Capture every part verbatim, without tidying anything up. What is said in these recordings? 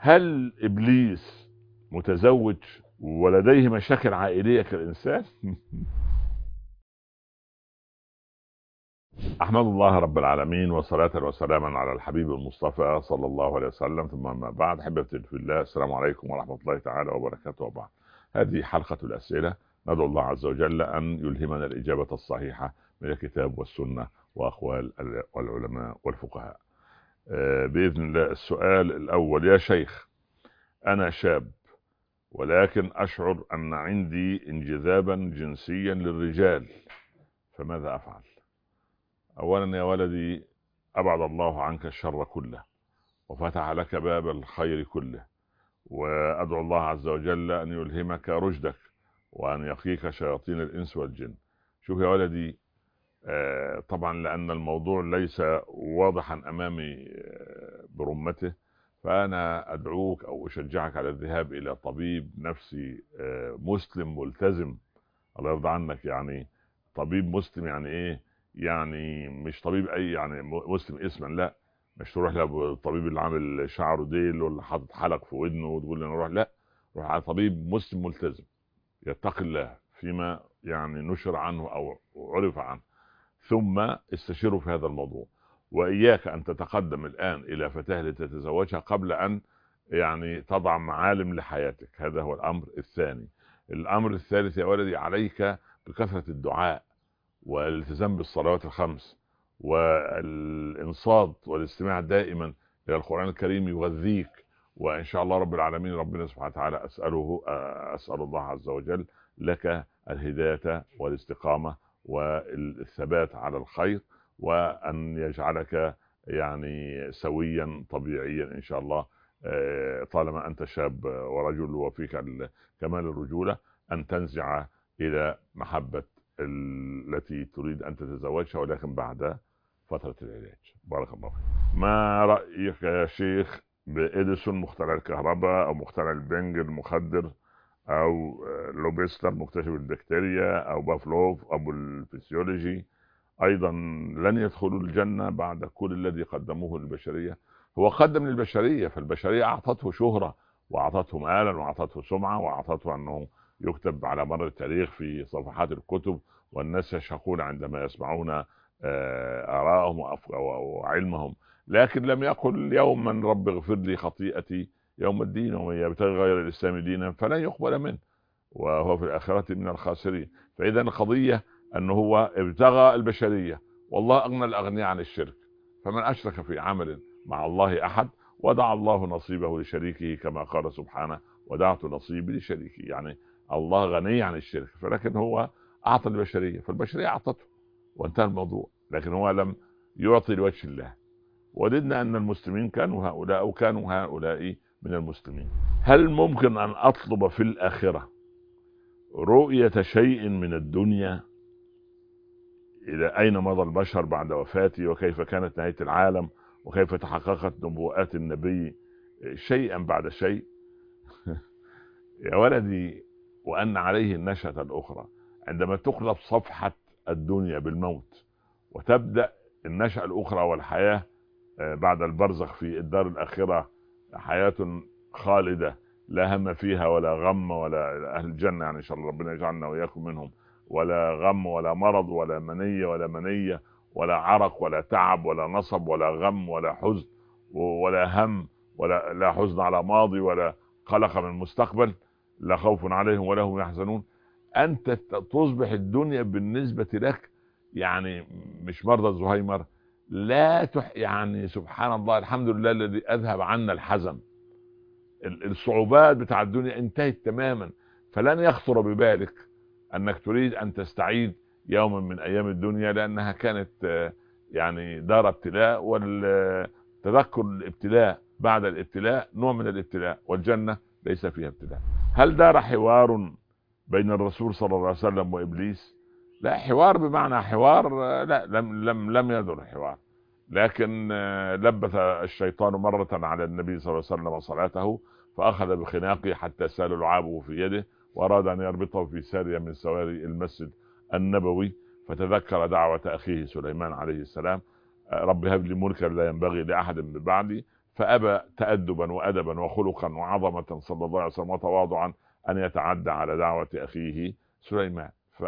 هل ابليس متزوج ولديه مشاكل عائليه كالانسان؟ احمد الله رب العالمين وصلاة وسلاما على الحبيب المصطفى صلى الله عليه وسلم، ثم ما بعد. احبتي في الله، السلام عليكم ورحمه الله تعالى وبركاته. وبعد، هذه حلقه الاسئله، ندعو الله عز وجل ان يلهمنا الاجابه الصحيحه من الكتاب والسنه واقوال العلماء والفقهاء. باذن الله. السؤال الاول: يا شيخ، انا شاب ولكن اشعر ان عندي انجذابا جنسيا للرجال، فماذا افعل؟ اولا يا ولدي، ابعد الله عنك الشر كله وفتح لك باب الخير كله، وادعو الله عز وجل ان يلهمك رشدك وان يقيك شياطين الانس والجن. شوف يا ولدي، آه طبعا لان الموضوع ليس واضحا امامي آه برمته، فانا ادعوك او اشجعك على الذهاب الى طبيب نفسي آه مسلم ملتزم، الله يرضى عنك. يعني طبيب مسلم يعني ايه؟ يعني مش طبيب اي يعني مسلم اسما، لا، مش تروح للطبيب اللي عامل شعره ديل واللي حاطط حلق في ودنه وتقول انا اروح، لا، روح على طبيب مسلم ملتزم يتقي الله فيما يعني نشر عنه او عرف عنه، ثم استشيره في هذا الموضوع. واياك ان تتقدم الان الى فتاة لتتزوجها قبل ان يعني تضع معالم لحياتك. هذا هو الامر الثاني. الامر الثالث يا ولدي، عليك بكثرة الدعاء والالتزام بالصلوات الخمس والانصات والاستماع دائما الى القرآن الكريم يغذيك، وان شاء الله رب العالمين ربنا سبحانه وتعالى اساله اسال الله عز وجل لك الهداية والاستقامة والثبات على الخير، وان يجعلك يعني سويا طبيعيا ان شاء الله، طالما انت شاب ورجل وفيك كمال الرجولة، ان تنزع الى محبة التي تريد ان تتزوجها، ولكن بعد فترة العلاج. بارك الله فيك. ما رأيك يا شيخ بإديسون مخترع الكهرباء او مخترع البنج المخدر، او لوبستر مكتشف البكتيريا، او بافلوف ابو الفسيولوجي، ايضا لن يدخلوا الجنة بعد كل الذي قدموه للبشرية؟ هو قدم للبشرية، فالبشرية اعطته شهرة واعطته مالا واعطته سمعة واعطته انه يكتب على مر التاريخ في صفحات الكتب، والناس يشهقون عندما يسمعون آراءهم وعلمهم، لكن لم يقل يوما رب اغفر لي خطيئتي يوم الدين، ومن يبتغي غير الاسلام دينا فلن يقبل منه وهو في الاخرة من الخاسرين. فاذا القضية انه هو ابتغى البشرية، والله اغنى الاغنياء عن الشرك، فمن اشرك في عمل مع الله احد ودع الله نصيبه لشريكه، كما قال سبحانه ودعت نصيبي لشريكي. يعني الله غني عن الشرك، فلكن هو اعطى البشرية، فالبشرية اعطته وانتهى الموضوع، لكن هو لم يعطي لوجه الله. وددنا ان المسلمين كانوا هؤلاء او كانوا هؤلاء من المسلمين. هل ممكن ان اطلب في الاخرة رؤية شيء من الدنيا؟ الى اين مضى البشر بعد وفاتي، وكيف كانت نهاية العالم، وكيف تحققت نبوءات النبي شيئا بعد شيء؟ يا ولدي، وان عليه النشأة الاخرى، عندما تقلب صفحة الدنيا بالموت وتبدأ النشأة الاخرى والحياة بعد البرزخ في الدار الاخرة، حياة خالدة لا هم فيها ولا غم، ولا اهل الجنة يعني ان شاء الله ربنا يجعلنا واياكم منهم، ولا غم ولا مرض ولا منية ولا منية ولا عرق ولا تعب ولا نصب ولا غم ولا حزن ولا هم، ولا لا حزن على ماضي ولا قلق من المستقبل، لا خوف عليهم ولا هم يحزنون. انت تصبح الدنيا بالنسبة لك يعني مش مرضى الزهايمر، لا تح يعني سبحان الله، الحمد لله الذي اذهب عنا الحزن. الصعوبات بتاع الدنيا انتهت تماما، فلن يخطر ببالك انك تريد ان تستعيد يوما من ايام الدنيا، لانها كانت يعني دار ابتلاء، والتذكر الابتلاء بعد الابتلاء نوع من الابتلاء، والجنة ليس فيها ابتلاء. هل دار حوار بين الرسول صلى الله عليه وسلم وابليس؟ لا حوار بمعنى حوار، لا، لم لم لم يدر حوار، لكن لبث الشيطان مرة على النبي صلى الله عليه وسلم صلاته، فاخذ بخناقه حتى سال لعابه في يده، واراد ان يربطه في سارية من سواري المسجد النبوي، فتذكر دعوة اخيه سليمان عليه السلام: رب هب لي ملكا لا ينبغي لاحد من بعدي، فأبى تأدبا وأدبا وخلقا وعظمة صلى الله عليه وسلم وتواضعا أن يتعدى على دعوة أخيه سليمان. ف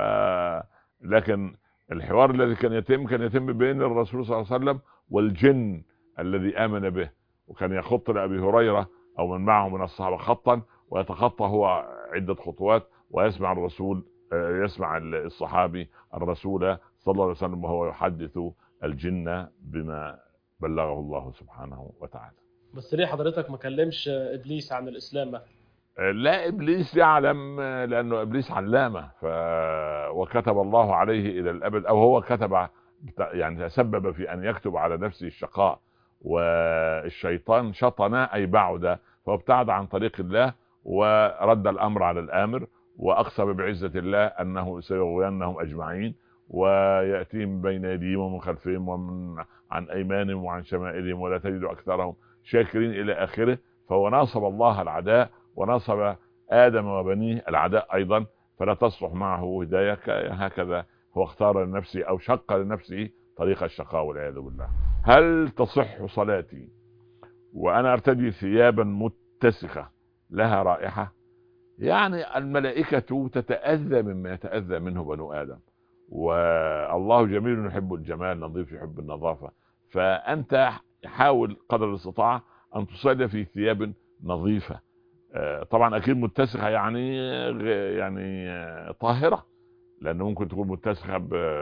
لكن الحوار الذي كان يتم كان يتم بين الرسول صلى الله عليه وسلم والجن الذي آمن به، وكان يخط لأبي هريرة أو من معه من الصحابة خطا، ويتخطى هو عدة خطوات، ويسمع الرسول يسمع الصحابي الرسول صلى الله عليه وسلم وهو يحدث الجن بما بلغه الله سبحانه وتعالى. بس ليه حضرتك ما كلمش ابليس عن الاسلام؟ لا، ابليس يعلم، لانه ابليس علامه، ف وكتب الله عليه الى الابد، او هو كتب يعني تسبب في ان يكتب على نفسه الشقاء، والشيطان شطن اي بعد، فابتعد عن طريق الله ورد الامر على الامر، واقسم بعزه الله انه سيغوينهم اجمعين، وياتيهم بين يديهم ومن خلفهم ومن عن ايمانهم وعن شمائلهم ولا تجد اكثرهم شاكرين الى اخره. فهو ناصب الله العداء وناصب آدم وبنيه العداء أيضا، فلا تصلح معه هداية. هكذا هو اختار لنفسه أو شق لنفسه طريق الشقاء والعياذ بالله. هل تصح صلاتي وأنا أرتدي ثيابا متسخة لها رائحة؟ يعني الملائكة تتأذى مما يتأذى منه بنو آدم، والله جميل يحب الجمال، نظيف يحب النظافة. فأنت حاول قدر الاستطاعة أن تصلي في ثياب نظيفة، طبعا اكيد متسخه يعني يعني طاهره، لانه ممكن تكون متسخه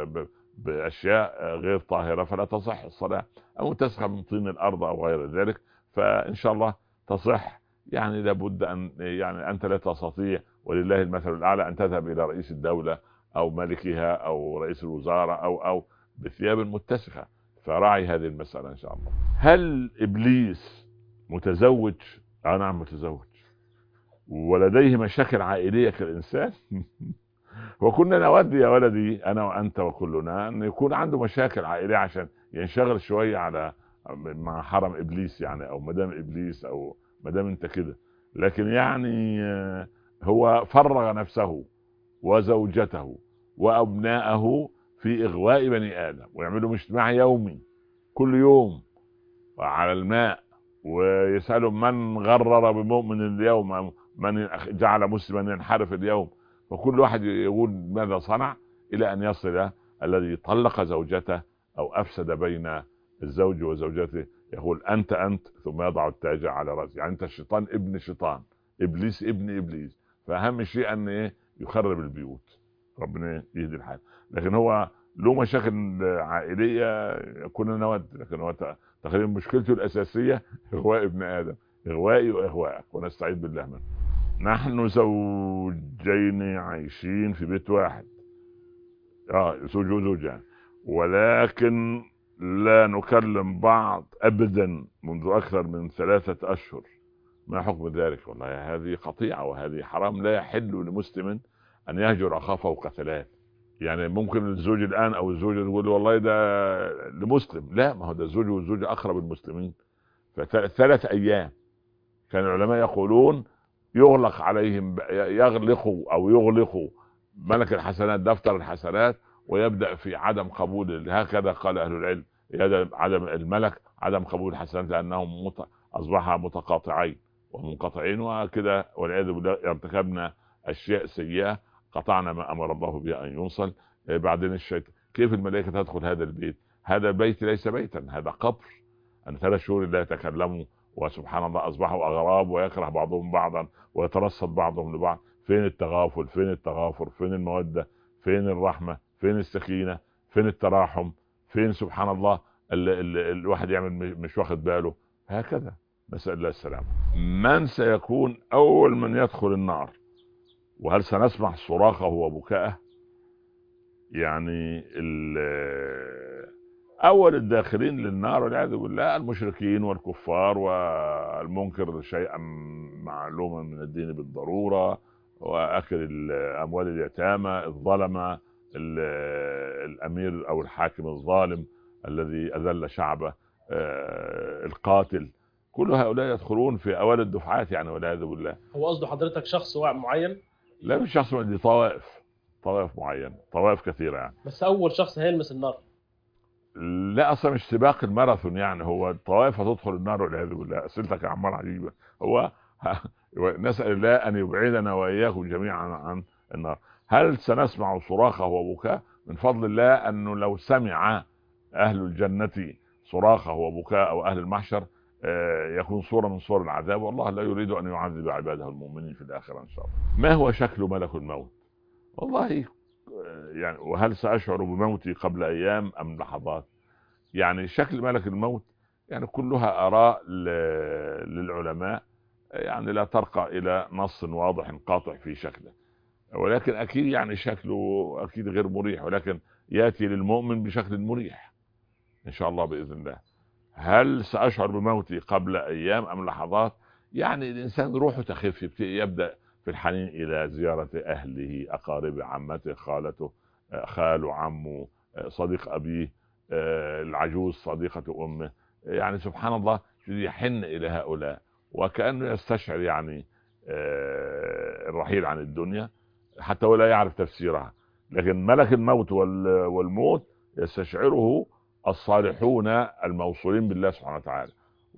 باشياء غير طاهره فلا تصح الصلاه، او متسخه من طين الارض او غير ذلك، فان شاء الله تصح. يعني لابد ان يعني انت لا تستطيع ولله المثل الاعلى ان تذهب الى رئيس الدوله او ملكها او رئيس الوزاره او او بثياب متسخه، فراعي هذه المساله ان شاء الله. هل ابليس متزوج؟ اه نعم متزوج، ولديه مشاكل عائلية كالإنسان. وكنا نود يا ولدي أنا وأنت وكلنا أن يكون عنده مشاكل عائلية عشان ينشغل شوية على مع حرم إبليس يعني، أو مدام إبليس، أو مدام أنت كده. لكن يعني هو فرغ نفسه وزوجته وأبناءه في إغواء بني آدم، ويعملوا اجتماع يومي كل يوم على الماء، ويسألوا من غرر بمؤمن اليوم، من جعل مسلما ينحرف اليوم، فكل واحد يقول ماذا صنع، الى ان يصل الذي طلق زوجته او افسد بين الزوج وزوجته يقول انت انت ثم يضع التاج على راسه. يعني انت الشيطان ابن شيطان، ابليس ابن ابليس. فاهم شيء ان ايه؟ يخرب البيوت، ربنا يهدي الحال. لكن هو له مشاكل عائليه كنا نود، لكن هو تقريبا مشكلته الاساسيه اغواء ابن ادم، اغوائي واغواءك، ونستعيذ بالله منه. نحن زوجين عايشين في بيت واحد، اه زوج وزوجة، ولكن لا نكلم بعض ابدا منذ اكثر من ثلاثة اشهر. ما حكم ذلك؟ والله هذه قطيعة وهذه حرام، لا يحل لمسلم ان يهجر اخاه فوق ثلاث. يعني ممكن الزوج الان او الزوجة تقول والله ده لمسلم، لا، ما هو ده الزوج والزوجة اقرب المسلمين. فثلاث ايام كان العلماء يقولون يغلق عليهم، يغلقوا او يغلقوا ملك الحسنات دفتر الحسنات، ويبدأ في عدم قبول، هكذا قال اهل العلم، عدم الملك عدم قبول الحسنات، لانهم مت... اصبح متقاطعين ومنقطعين وكده، والعياذ بالله ارتكبنا اشياء سيئة، قطعنا ما امر الله به ان يوصل. بعدين الشيطان، كيف الملائكة تدخل هذا البيت؟ هذا البيت ليس بيتا، هذا قبر. ان ثلاث شهور لا يتكلموا، وسبحان الله اصبحوا اغراب، ويكره بعضهم بعضا، ويترصد بعضهم لبعض. فين التغافل؟ فين التغافر؟ فين المودة؟ فين الرحمة؟ فين السكينة؟ فين التراحم؟ فين سبحان الله ال ال الواحد يعمل مش واخد باله؟ هكذا. نسأل الله السلامة. من سيكون اول من يدخل النار؟ وهل سنسمع صراخه وبكاءه؟ يعني اول الداخلين للنار والعياذ بالله المشركين والكفار والمنكر شيئا معلوما من الدين بالضروره، واكل اموال اليتامى، الظلمه، الامير او الحاكم الظالم الذي اذل شعبه، القاتل، كل هؤلاء يدخلون في اوائل الدفعات يعني والعياذ بالله. هو قصده حضرتك شخص معين؟ لا مش شخص، دي طوائف، طوائف معينه، طوائف كثيره يعني. بس اول شخص هيلمس النار لا اصلا مش سباق الماراثون، يعني هو الطوائف هتدخل النار والعياذ بالله. اسئلتك يا عمار عجيبه. هو نسال الله ان يبعدنا واياكم جميعا عن النار. هل سنسمع صراخه وبكاء؟ من فضل الله انه لو سمع اهل الجنه صراخه وبكاء او اهل المحشر يكون صوره من صور العذاب، والله لا يريد ان يعذب عباده المؤمنين في الاخره ان شاء الله. ما هو شكل ملك الموت؟ والله يعني وهل ساشعر بموتي قبل ايام ام لحظات؟ يعني شكل ملك الموت يعني كلها آراء للعلماء، يعني لا ترقى إلى نص واضح قاطع في شكله، ولكن أكيد يعني شكله أكيد غير مريح، ولكن يأتي للمؤمن بشكل مريح إن شاء الله بإذن الله. هل سأشعر بموتي قبل أيام أم لحظات؟ يعني الإنسان روحه تخف، يبدأ في الحنين إلى زيارة أهله، أقاربه، عمته، خالته، خاله، عمه، صديق أبيه، العجوز صديقة أمه، يعني سبحان الله يحن إلى هؤلاء وكأنه يستشعر يعني الرحيل عن الدنيا حتى ولا يعرف تفسيرها. لكن ملك الموت والموت يستشعره الصالحون الموصولين بالله سبحانه وتعالى،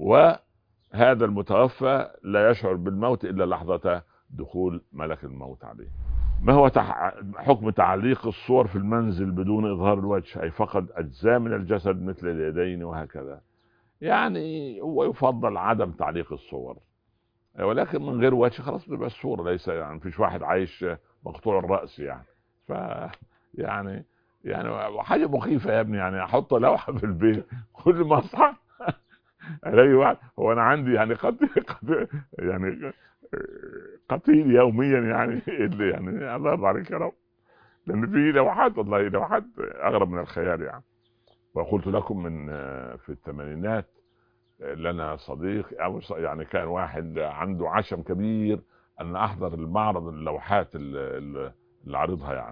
وهذا المتوفى لا يشعر بالموت إلا لحظة دخول ملك الموت عليه. ما هو تح... حكم تعليق الصور في المنزل بدون إظهار الوجه، أي فقد أجزاء من الجسد مثل اليدين وهكذا؟ يعني هو يفضل عدم تعليق الصور، ولكن من غير وجه خلاص بيبقى الصورة ليس يعني مفيش واحد عايش مقطوع الرأس يعني. ف يعني يعني حاجة مخيفة يا ابني، يعني احط لوحة في البيت كل ما اصحى الاقي واحد. هو انا عندي يعني قد يعني قتيل يوميا يعني اللي يعني الله يرضى عليك يا رب، لان في لوحات والله لوحات اغرب من الخيال يعني. وقلت لكم من في الثمانينات لنا صديق يعني كان واحد عنده عشم كبير ان احضر المعرض اللوحات اللي عرضها يعني،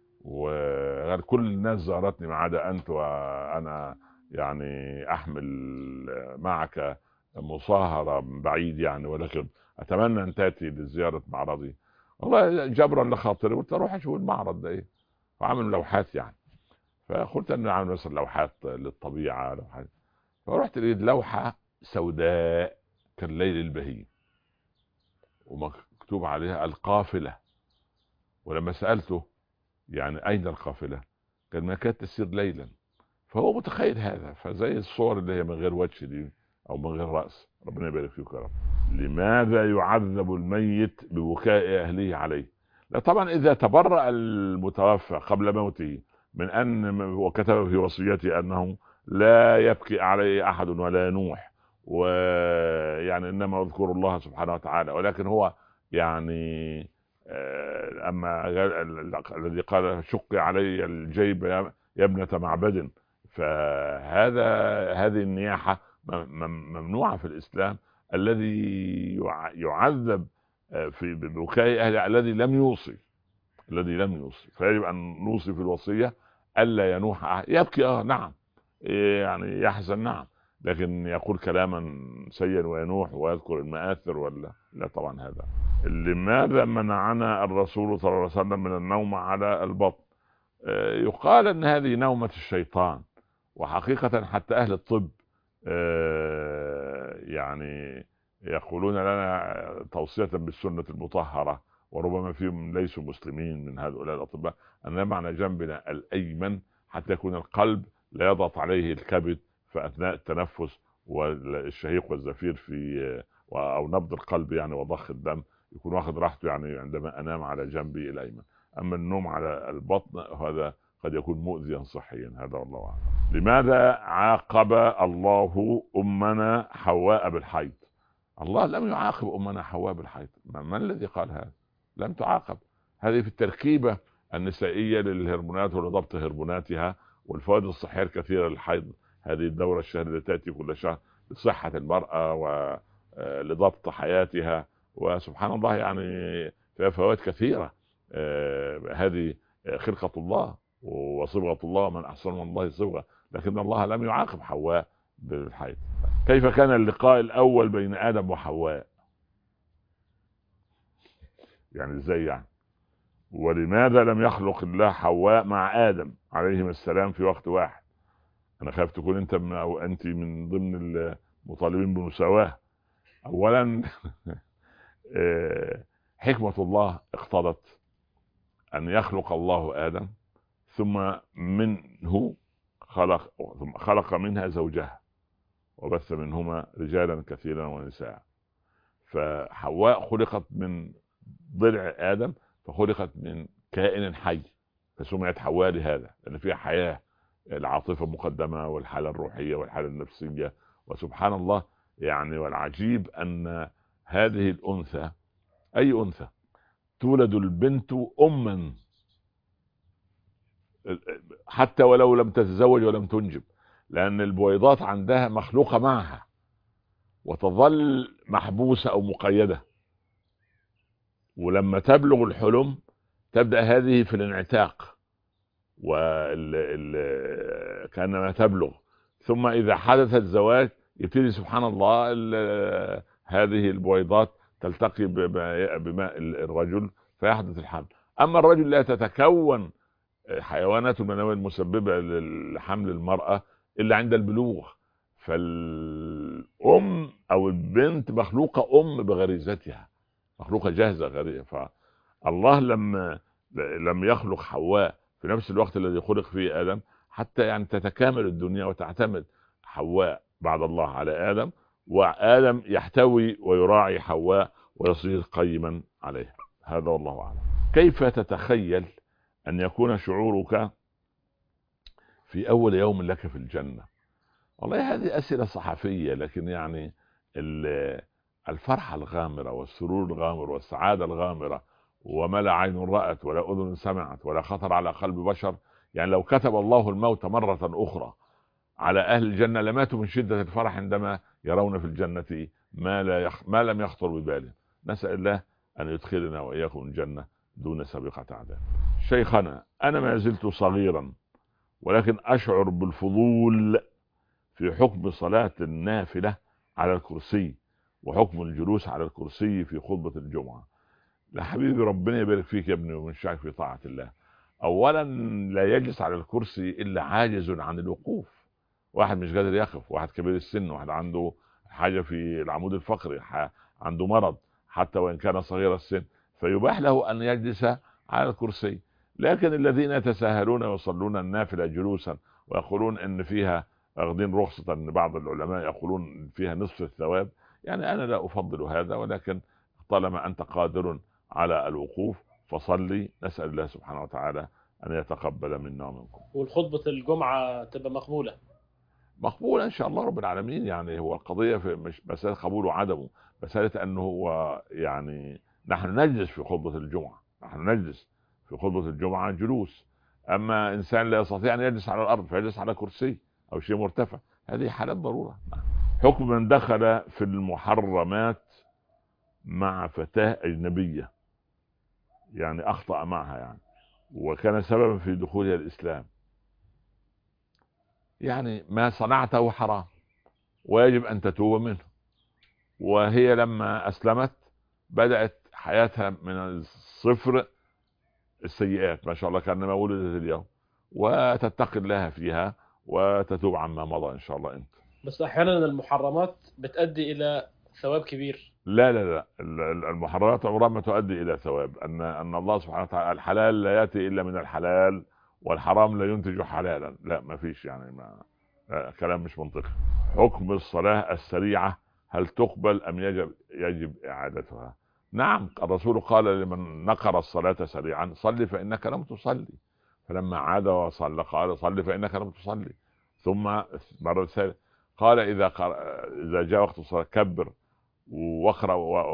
وغير كل الناس زارتني ما عدا انت، وانا يعني احمل معك مصاهرة من بعيد يعني، ولكن اتمنى ان تاتي لزيارة معرضي. والله جبرا لخاطري قلت اروح اشوف المعرض ده ايه، وعامل لوحات يعني. فقلت انه عامل مثلا لوحات للطبيعة لوحات، فرحت لقيت لوحة سوداء كالليل البهيم ومكتوب عليها القافلة. ولما سألته يعني اين القافلة قال ما كانت تسير ليلا. فهو متخيل هذا، فزي الصور اللي هي من غير وجه دي او من غير رأس. ربنا يبارك فيك يا رب. لماذا يعذب الميت ببكاء اهله عليه؟ لا طبعا اذا تبرأ المتوفى قبل موته من ان وكتب في وصيته انه لا يبكي عليه احد ولا ينوح، ويعني انما اذكر الله سبحانه وتعالى، ولكن هو يعني اما الذي قال شق علي الجيب يا ابنة معبد، فهذا هذه النياحة ممنوعة في الإسلام. الذي يعذب في ببكاء أهله الذي لم يوصي الذي لم يوصي فيجب أن نوصي في الوصية ألا ينوح. يبكي اه نعم، يعني يحزن نعم، لكن يقول كلاما سيئا وينوح ويذكر المآثر ولا لا؟ طبعا هذا. لماذا منعنا الرسول صلى الله عليه وسلم من النوم على البطن؟ يقال ان هذه نومة الشيطان، وحقيقة حتى اهل الطب يعني يقولون لنا توصية بالسنة المطهرة، وربما فيهم ليسوا مسلمين من هؤلاء الاطباء، ان ننام على جنبنا الايمن حتى يكون القلب لا يضغط عليه الكبد في اثناء التنفس والشهيق والزفير في او نبض القلب يعني وضخ الدم، يكون واخد راحته يعني عندما انام على جنبي الايمن. اما النوم على البطن هذا قد يكون مؤذيا صحيا، هذا والله اعلم. لماذا عاقب الله امنا حواء بالحيض؟ الله لم يعاقب امنا حواء بالحيض، ما الذي قال هذا؟ لم تعاقب. هذه في التركيبة النسائية للهرمونات ولضبط هرموناتها والفوائد الصحية الكثيرة للحيض. هذه الدورة الشهرية التي تأتي كل شهر لصحة المرأة ولضبط حياتها، وسبحان الله يعني فيها فوائد كثيرة. هذه خلقة الله وصبغة الله، من أحسن من الله صبغة، لكن الله لم يعاقب حواء بالحيض. كيف كان اللقاء الأول بين آدم وحواء؟ يعني ازاي يعني؟ ولماذا لم يخلق الله حواء مع آدم عليهما السلام في وقت واحد؟ انا خايف تكون انت من او انت من ضمن المطالبين بالمساواة. اولا حكمة الله اقتضت ان يخلق الله ادم، ثم منه خلق ثم خلق منها زوجها وبث منهما رجالا كثيرا ونساء. فحواء خلقت من ضلع آدم، فخلقت من كائن حي، فسميت حواء لهذا لأن فيها حياة، العاطفة مقدمة والحالة الروحية والحالة النفسية. وسبحان الله يعني، والعجيب أن هذه الأنثى، أي أنثى، تولد البنت أما حتى ولو لم تتزوج ولم تنجب، لأن البويضات عندها مخلوقة معها وتظل محبوسة أو مقيدة، ولما تبلغ الحلم تبدأ هذه في الانعتاق وكأنما تبلغ، ثم إذا حدث الزواج يبتدي سبحان الله هذه البويضات تلتقي بماء الرجل فيحدث الحمل. أما الرجل لا تتكون حيوانات المنوية المسببة لحمل المرأة إلا عند البلوغ. فالأم أو البنت مخلوقة أم بغريزتها، مخلوقة جاهزة غريزة. فالله لما لم يخلق حواء في نفس الوقت الذي خلق فيه آدم حتى يعني تتكامل الدنيا وتعتمد حواء بعد الله على آدم، وآدم يحتوي ويراعي حواء ويصير قيما عليها. هذا والله أعلم. كيف تتخيل أن يكون شعورك في أول يوم لك في الجنة؟ والله هذه أسئلة صحفية، لكن يعني الفرحة الغامرة والسرور الغامر والسعادة الغامرة، وما لا عين رأت ولا أذن سمعت ولا خطر على قلب بشر. يعني لو كتب الله الموت مرة أخرى على أهل الجنة لماتوا من شدة الفرح عندما يرون في الجنة ما, لا يخ... ما لم يخطر ببالهم. نسأل الله أن يدخلنا وإياكم الجنة دون سابقة عذاب. شيخنا، أنا ما زلت صغيرا ولكن أشعر بالفضول في حكم صلاة النافلة على الكرسي وحكم الجلوس على الكرسي في خطبة الجمعة. لا حبيبي، ربنا يبارك فيك يا ابني ومنشعك في طاعة الله. أولا لا يجلس على الكرسي إلا عاجز عن الوقوف، واحد مش قادر يقف، واحد كبير السن، واحد عنده حاجة في العمود الفقري، عنده مرض حتى وإن كان صغير السن، فيباح له أن يجلس على الكرسي. لكن الذين يتساهلون ويصلون النافلة جلوسا ويقولون ان فيها اخذين رخصة، ان بعض العلماء يقولون فيها نصف الثواب، يعني انا لا افضل هذا، ولكن طالما انت قادر على الوقوف فصلي. نسأل الله سبحانه وتعالى ان يتقبل منا ومنكم. والخطبة الجمعة تبقى مقبولة؟ مقبولة ان شاء الله رب العالمين. يعني هو القضية في مش مسألة قبول وعدمه، مسألة انه هو يعني نحن نجلس في خطبة الجمعة، نحن نجلس في خطبة الجمعة جلوس. أما إنسان لا يستطيع أن يجلس على الأرض فيجلس على كرسي أو شيء مرتفع، هذه حالات ضرورة. حكم من دخل في المحرمات مع فتاة أجنبية، يعني أخطأ معها يعني وكان سببا في دخولها الإسلام. يعني ما صنعته حرام ويجب أن تتوب منه. وهي لما أسلمت بدأت حياتها من الصفر، السيئات ما شاء الله كأنما ولدت اليوم، وتتقي الله فيها وتتوب عما مضى إن شاء الله. أنت بس أحيانا المحرمات بتؤدي إلى ثواب كبير. لا لا لا المحرمات عمرها ما تؤدي إلى ثواب. أن أن الله سبحانه وتعالى الحلال لا يأتي إلا من الحلال والحرام لا ينتج حلالا، لا ما فيش يعني، ما كلام مش منطقي. حكم الصلاة السريعة هل تقبل أم يجب يجب إعادتها؟ نعم، الرسول قال لمن نقر الصلاة سريعا صلي فإنك لم تصلي، فلما عاد وصلى قال صلي فإنك لم تصلي. ثم مرة ثانية قال إذا إذا جاء وقت الصلاة كبر واقرأ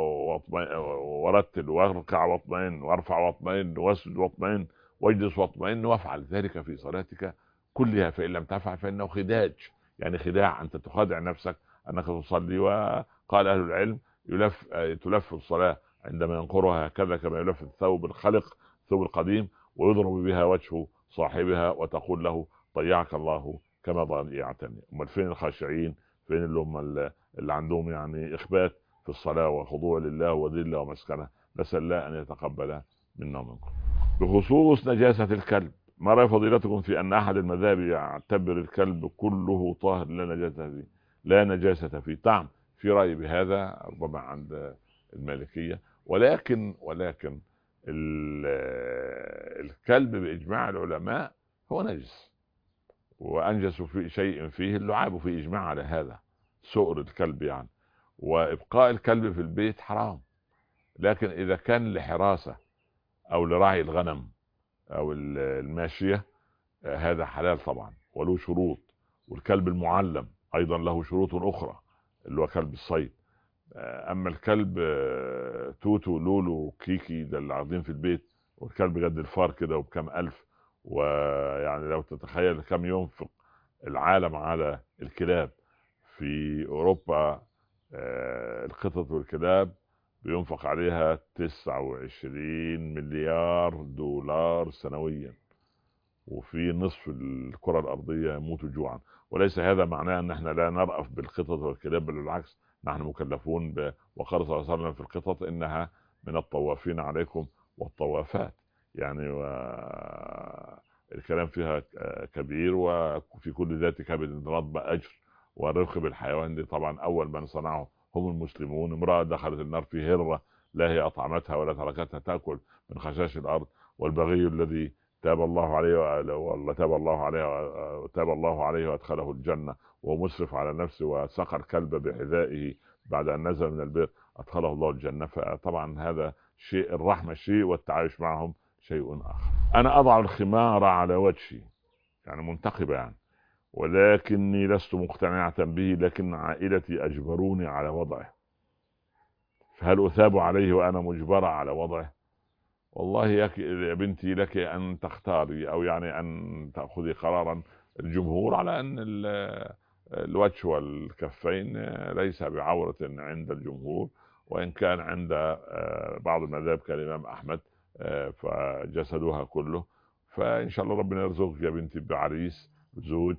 ورتل واركع واطمئن وارفع واطمئن واسجد واطمئن واجلس واطمئن وافعل ذلك في صلاتك كلها، فإن لم تفعل فإنه خداج، يعني خداع، أنت تخادع نفسك أنك تصلي. وقال أهل العلم يلف تلف الصلاة عندما ينقرها هكذا كما يلف الثوب الخلق ثوب القديم ويضرب بها وجه صاحبها وتقول له ضيعك الله كما ضيعتني. امال فين الخاشعين؟ فين اللي هم اللي عندهم يعني إخبات في الصلاة وخضوع لله وذله ومسكنه؟ نسأل الله أن يتقبل منا ومنكم. بخصوص نجاسة الكلب، ما رأي فضيلتكم في أن أحد المذاهب يعتبر الكلب كله طاهر لا نجاسة فيه لا نجاسة فيه؟ طعم في رأي بهذا ربما عند المالكية، ولكن ولكن الكلب بإجماع العلماء هو نجس، وأنجس في شيء فيه اللعاب، في إجماع على هذا، سؤر الكلب يعني. وإبقاء الكلب في البيت حرام، لكن إذا كان لحراسة أو لرعي الغنم أو الماشية هذا حلال طبعا وله شروط. والكلب المعلم أيضا له شروط أخرى اللي هو كلب الصيد. أما الكلب توتو لولو كيكي ده اللي قاعدين في البيت، والكلب قد الفار كده وبكم ألف، ويعني لو تتخيل كم ينفق العالم على الكلاب في أوروبا، القطط والكلاب بينفق عليها تسعة وعشرين مليار دولار سنويا، وفي نصف الكرة الأرضية يموتوا جوعا. وليس هذا معناه أن احنا لا نرأف بالقطط والكلاب، بل بالعكس نحن مكلفون ب... وقال صلى الله عليه وسلم في القطط إنها من الطوافين عليكم والطوافات، يعني و... الكلام فيها كبير، وفي كل ذات كبد رطب أجر. والرفق بالحيوان دي طبعا أول من صنعه هم المسلمون. امرأة دخلت النار في هرة لا هي أطعمتها ولا تركتها تأكل من خشاش الأرض. والبغي الذي تاب الله عليه والله تاب الله عليه وتاب الله عليه وادخله الجنة وهو مسرف على نفسه وسقى الكلب بحذائه بعد أن نزل من البئر أدخله الله الجنة. فطبعا هذا شيء، الرحمة شيء والتعايش معهم شيء آخر. أنا أضع الخمار على وجهي يعني منتقبة يعني، ولكني لست مقتنعة به، لكن عائلتي أجبروني على وضعه، فهل أثاب عليه وأنا مجبرة على وضعه؟ والله يا بنتي لك أن تختاري، أو يعني أن تأخذي قرارا. الجمهور على أن الوجه والكفين ليس بعورة عند الجمهور، وإن كان عند بعض المذاهب كالإمام أحمد فجسدها كله. فإن شاء الله ربنا يرزقك يا بنتي بعريس زوج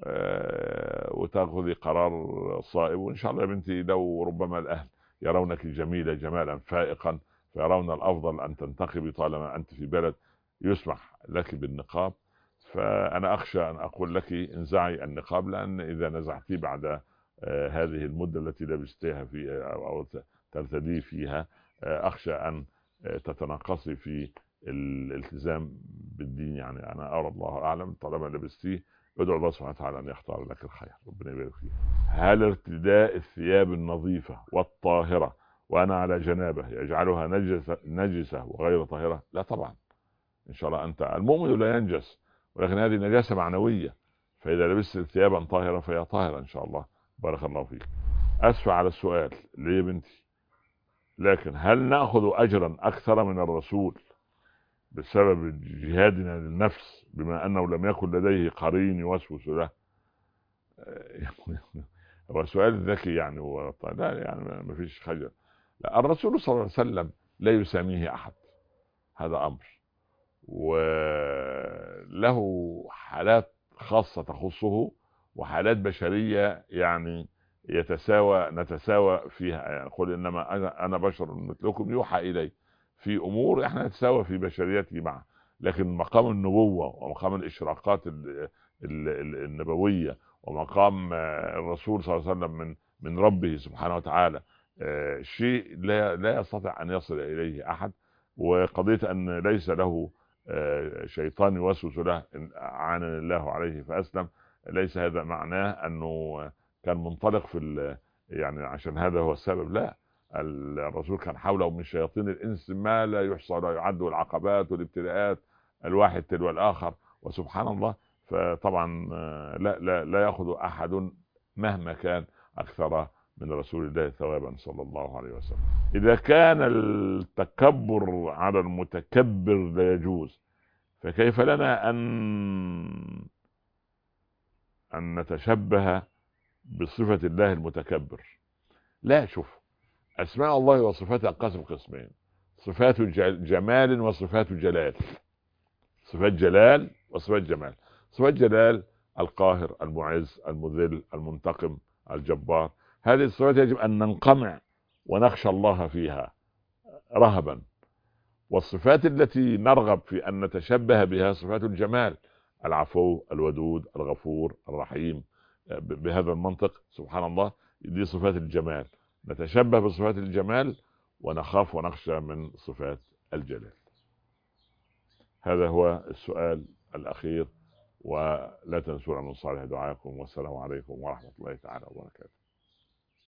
وتأخذي قرار صائب. وإن شاء الله يا بنتي لو ربما الأهل يرونك جميلة جمالا فائقا فيرون الأفضل أن تنتقبي طالما أنت في بلد يسمح لك بالنقاب، فأنا أخشى أن أقول لك انزعي النقاب، لأن إذا نزعتي بعد آه هذه المدة التي لبستيها في أو, أو ترتدي فيها آه أخشى أن آه تتناقصي في الالتزام بالدين. يعني أنا أرى الله أعلم، طالما لبستيه ادعو الله سبحانه وتعالى أن يختار لك الخير، ربنا يبارك فيك. هل ارتداء الثياب النظيفة والطاهرة وأنا على جنابه يجعلها نجسة, نجسة وغير طاهرة؟ لا طبعا، إن شاء الله أنت المؤمن لا ينجس، ولكن هذه نجاسة معنوية، فإذا لبست ثيابا طاهرة فهي طاهرة إن شاء الله. بارك الله فيك. أسف على السؤال ليه يا بنتي، لكن هل نأخذ أجرا أكثر من الرسول بسبب جهادنا للنفس بما أنه لم يكن لديه قرين يوسوس له؟ هو سؤال ذكي يعني، و... لا يعني ما فيش خجل. لا، الرسول صلى الله عليه وسلم لا يساميه أحد، هذا أمر، وله حالات خاصة تخصه وحالات بشرية يعني يتساوى نتساوى فيها. يعني قل إنما أنا, أنا بشر مثلكم يوحى إلي، في أمور إحنا نتساوى في بشريته معه، لكن مقام النبوة ومقام الإشراقات النبوية ومقام الرسول صلى الله عليه وسلم من من ربه سبحانه وتعالى شيء لا لا يستطيع أن يصل إليه أحد. وقضية أن ليس له شيطان يوسوس له عانى الله عليه فأسلم، ليس هذا معناه أنه كان منطلق في يعني عشان هذا هو السبب. لا، الرسول كان حوله من شياطين الإنس ما لا يحصى ولا يعد، العقبات والابتلاءات الواحد تلو الآخر، وسبحان الله. فطبعا لا لا لا يأخذ أحد مهما كان أكثر من رسول الله ثوابا صلى الله عليه وسلم. إذا كان التكبر على المتكبر لا يجوز، فكيف لنا أن أن نتشبه بصفة الله المتكبر؟ لا، شوف، أسماء الله وصفاته انقسم قسمين: صفات جمال وصفات جلال. صفات جلال وصفات جمال. صفات جلال القاهر المعز المذل المنتقم الجبار، هذه الصفات يجب أن ننقمع ونخشى الله فيها رهبا. والصفات التي نرغب في ان نتشبه بها صفات الجمال، العفو، الودود، الغفور، الرحيم. بهذا المنطق سبحان الله دي صفات الجمال، نتشبه بصفات الجمال ونخاف ونخشى من صفات الجلال. هذا هو السؤال الأخير، ولا تنسونا من صالح دعائكم، والسلام عليكم ورحمة الله تعالى وبركاته.